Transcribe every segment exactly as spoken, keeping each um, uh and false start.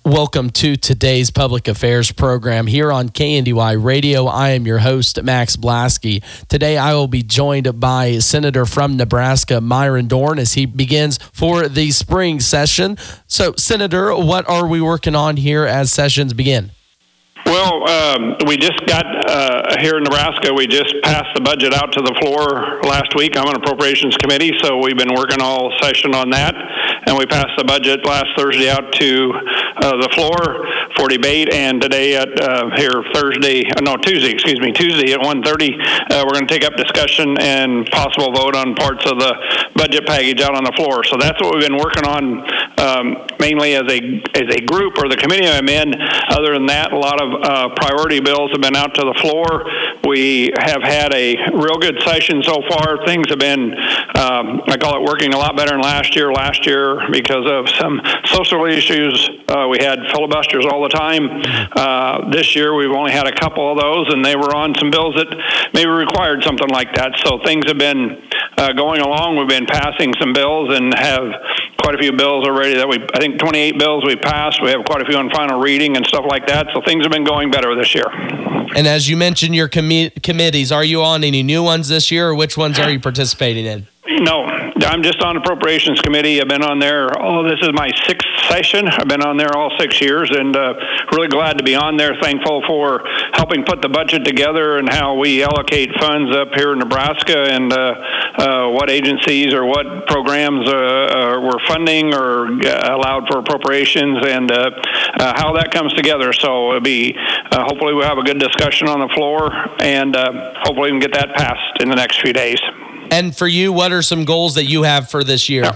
Welcome to today's Public Affairs program here on K N D Y Radio. I am your host, Max Blasky. Today I will be joined by Senator from Nebraska, Myron Dorn, as he begins for the spring session. So, Senator, what are we working on here as sessions begin? Well, um, we just got uh, here in Nebraska, we just passed the budget out to the floor last week. I'm on Appropriations Committee, so we've been working all session on that. And we passed the budget last Thursday out to uh, the floor for debate, and today at uh, here Thursday, no, Tuesday, excuse me, Tuesday at one thirty, uh, we're going to take up discussion and possible vote on parts of the budget package out on the floor. So that's what we've been working on um, mainly as a as a group or the committee I'm in. Other than that, a lot of uh, priority bills have been out to the floor. We have had a real good session so far. Things have been, um, I call it working a lot better than last year. Last year, because of some social issues, uh, we had filibusters all the time. Uh, this year, we've only had a couple of those, and they were on some bills that maybe required something like that. So things have been uh, going along. We've been passing some bills and have quite a few bills already that we, I think twenty-eight bills we passed. We have quite a few on final reading and stuff like that. So things have been going better this year. And as you mentioned, your com- committees, are you on any new ones this year, or which ones are you participating in? No, I'm just on Appropriations Committee. I've been on there, oh, this is my sixth session. I've been on there all six years and uh, really glad to be on there. Thankful for helping put the budget together and how we allocate funds up here in Nebraska and uh, uh, what agencies or what programs uh, uh, we're funding or uh, allowed for appropriations and uh, uh, how that comes together. So it'll be, uh, hopefully we'll have a good discussion on the floor and uh, hopefully we can get that passed in the next few days. And for you, what are some goals that you have for this year? Yeah.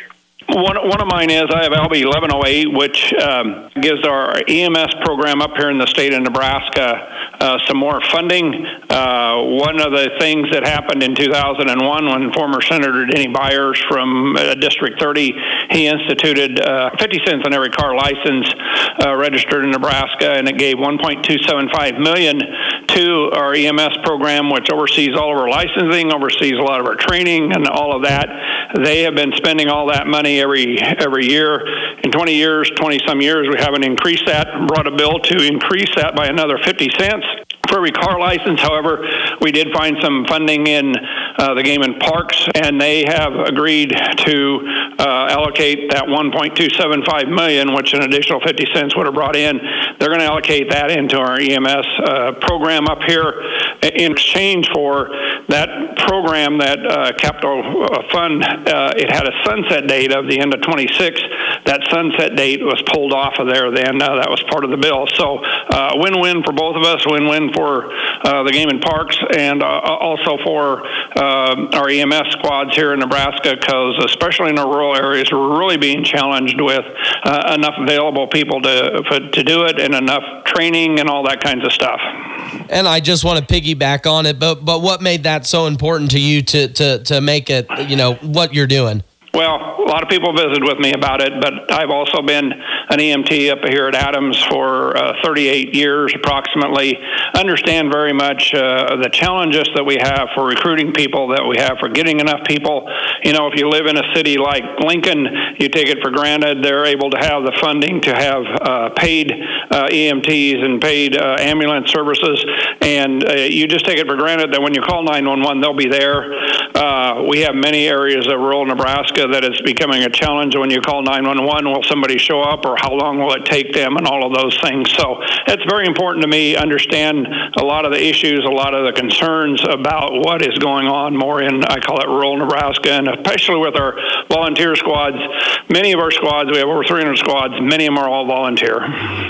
One, one of mine is I have L B eleven oh eight, which um, gives our E M S program up here in the state of Nebraska uh, some more funding. Uh, one of the things that happened in two thousand one when former Senator Denny Byers from uh, District thirty, he instituted uh, fifty cents on every car license uh, registered in Nebraska, and it gave one point two seven five million dollars to our E M S program, which oversees all of our licensing, oversees a lot of our training and all of that. They have been spending all that money every every year. In twenty years, twenty-some years, we haven't increased that, brought a bill to increase that by another fifty cents. For every car license, however, we did find some funding in uh, the Game and Parks, and they have agreed to uh, allocate that one point two seven five million dollars, which an additional fifty cents would have brought in. They're going to allocate that into our E M S uh, program up here in exchange for that program, that uh, capital fund. Uh, it had a sunset date of the end of twenty-six. That sunset date was pulled off of there then. Uh, that was part of the bill. So uh, win-win for both of us, win-win for uh, the Game and Parks, and uh, also for uh, our E M S squads here in Nebraska, because especially in our rural areas, we're really being challenged with uh, enough available people to to do it and enough training and all that kinds of stuff. And I just want to piggyback on it, but but what made that so important to you to to to make it, you know, what you're doing? Well, a lot of people visited with me about it, but I've also been an E M T up here at Adams for uh, thirty-eight years approximately. Understand very much uh, the challenges that we have for recruiting people, that we have for getting enough people. You know, if you live in a city like Lincoln, you take it for granted they're able to have the funding to have uh, paid uh, E M Ts and paid uh, ambulance services, and uh, you just take it for granted that when you call nine one one, they'll be there. Uh, we have many areas of rural Nebraska that it's becoming a challenge when you call nine one one. Will somebody show up, or how long will it take them, and all of those things. So it's very important to me understand a lot of the issues, a lot of the concerns about what is going on more in, I call it rural Nebraska, and especially with our volunteer squads. Many of our squads, we have over three hundred squads, many of them are all volunteer.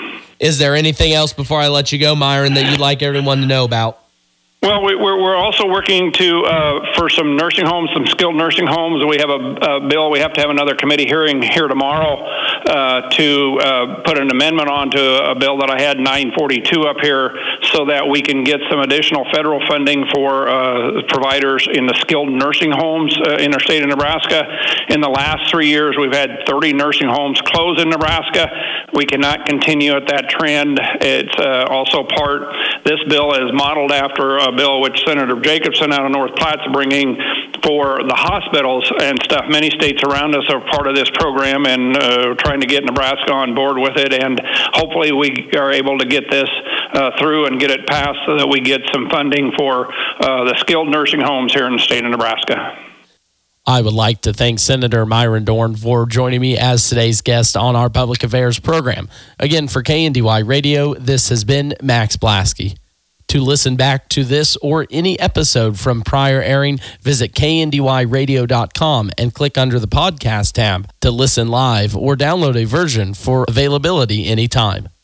Is there anything else before I let you go, Myron, that you'd like everyone to know about? Well, we, we're we're also working to uh, for some nursing homes, some skilled nursing homes. We have a, a bill. We have to have another committee hearing here tomorrow uh, to uh, put an amendment onto a bill that I had nine forty-two up here, so that we can get some additional federal funding for uh, providers in the skilled nursing homes uh, in our state of Nebraska. In the last three years, we've had thirty nursing homes close in Nebraska. We cannot continue at that trend. It's uh, also part. This bill is modeled after a bill which Senator Jacobson out of North Platte's bringing for the hospitals and stuff. Many states around us are part of this program and uh, trying to get Nebraska on board with it, and hopefully we are able to get this uh, through and get it passed so that we get some funding for uh, the skilled nursing homes here in the state of Nebraska. I would like to thank Senator Myron Dorn for joining me as today's guest on our Public Affairs program. Again, for K N D Y Radio, this has been Max Blasky. To listen back to this or any episode from prior airing, visit K N D Y radio dot com and click under the podcast tab to listen live or download a version for availability anytime.